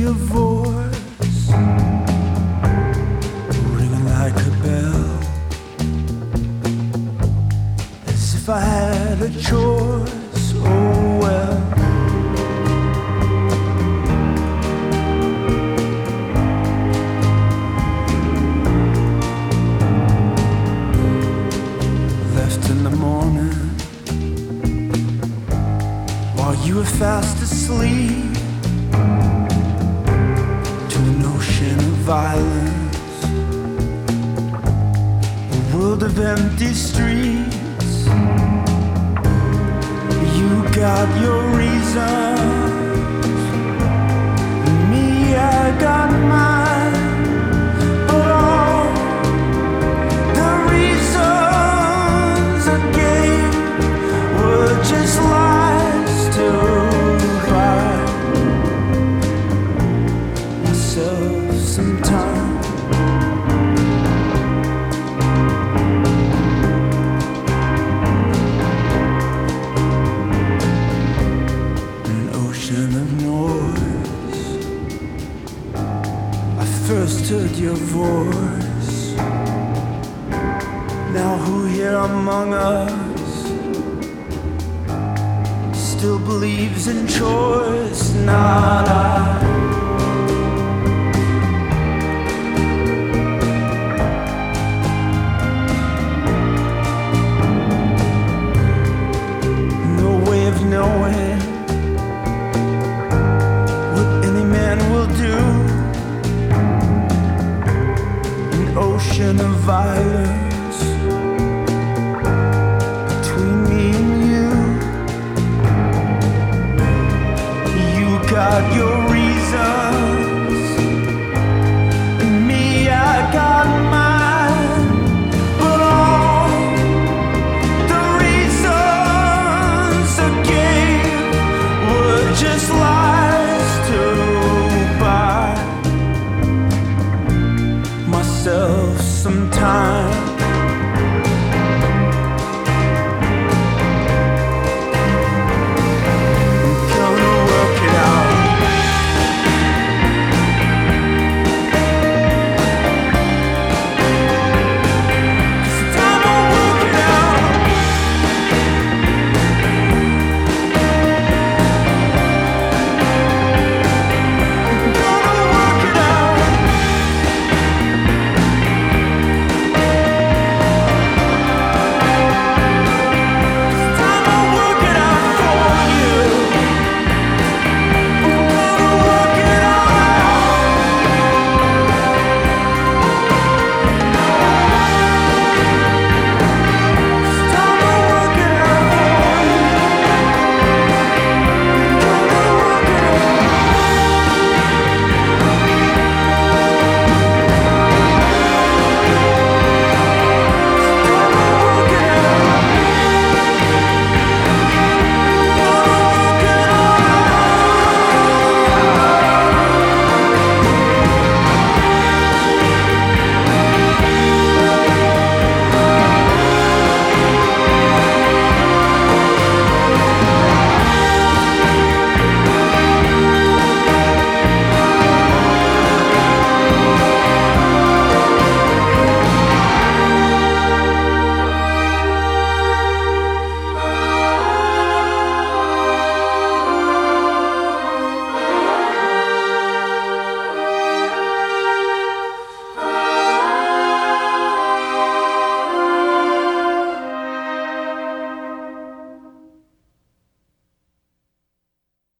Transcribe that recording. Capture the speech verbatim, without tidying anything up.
your voice ringing like a bell, as if I had a choice. Oh well. Left in the morning while you were fast asleep, to an ocean of violence, a world of empty streets. You got your reasons, me, I got mine, but all the reasons I gave were just lies to buy myself some time. An ocean of noise, I first heard your voice. Now who here among us still believes in choice? Not I. No way of knowing what any man will do. An ocean of violence between me and you. You got your reasons, me, I got mine, but all the reasons I gave were just lies to buy myself some time.